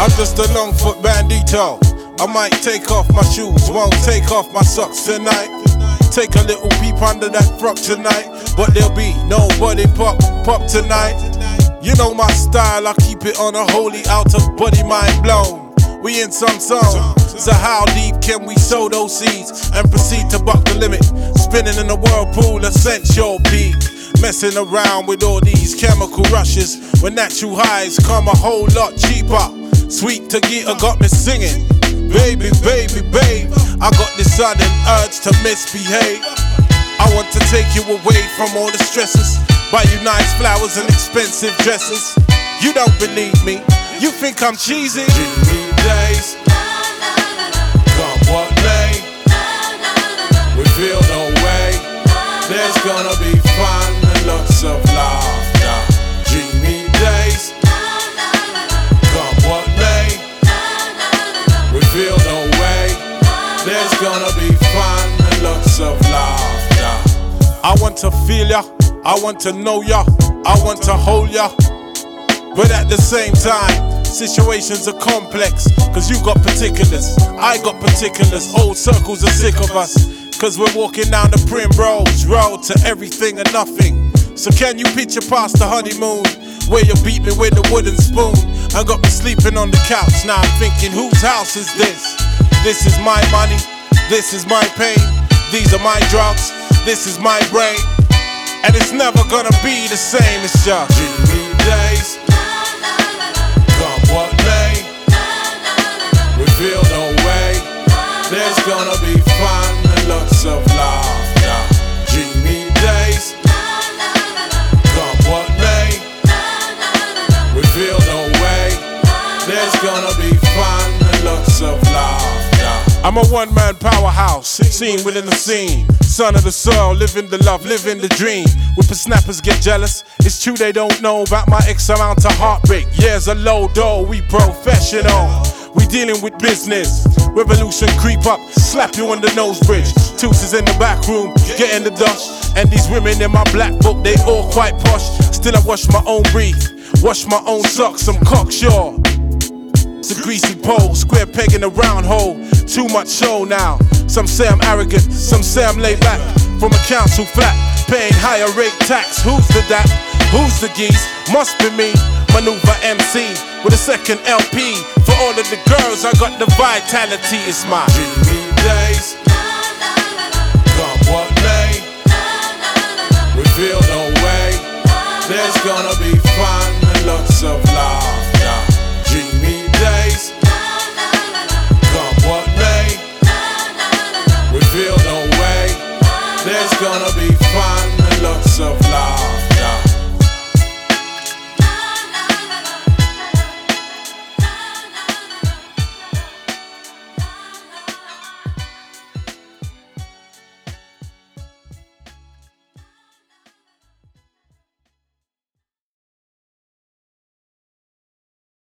I'm just a long foot bandito. I might take off my shoes, won't take off my socks tonight. Take a little peep under that frock tonight, but there'll be nobody pop tonight. You know my style, I keep it on a holy out of body, mind blown. We in some song, so how deep can we sow those seeds and proceed to buck the limit? Spinning in a whirlpool of sensual peak, messing around with all these chemical rushes when natural highs come a whole lot cheaper. Sweet Tagita got me singing, baby, baby, babe. I got this sudden urge to misbehave. I want to take you away from all the stresses, buy you nice flowers and expensive dresses. You don't believe me, you think I'm cheesy. Dreamy days, come what may, we feel no way. There's gonna be fun and lots of laughter. Dreamy days, come what may, we feel no way. There's gonna be fun and lots of laughter. I want to feel ya, I want to know ya, I want to hold ya. But at the same time, situations are complex, cause you got particulars, I got particulars. Old circles are sick of us, cause we're walking down the Primrose Road to everything and nothing. So can you picture past the honeymoon, where you beat me with a wooden spoon and got me sleeping on the couch? Now I'm thinking, whose house is this? This is my money, this is my pain, these are my drugs, this is my brain. And it's never gonna be the same, it's just dreamy days, come what may, we feel no way. There's gonna be fun and lots of laughter. Dreamy days, come what may, we feel no way. There's gonna be fun and lots of laughter. I'm a one-man powerhouse, seen within the scene. Son of the soil, living the love, living the dream. Whippersnappers get jealous, it's true they don't know about my X amount of heartbreak. Years of low dough, we professional. We dealing with business, revolution creep up, slap you on the nose bridge. Toots in the back room, getting the dust. And these women in my black book, they all quite posh. Still I wash my own breath, wash my own socks, I'm cocksure. It's a greasy pole, square peg in a round hole. Too much show now. Some say I'm arrogant, some say I'm laid back. From a council flat, paying higher rate tax. Who's the that? Who's the geese? Must be me. Maneuver MC with a second LP. For all of the girls, I got the vitality. It's my dreamy days,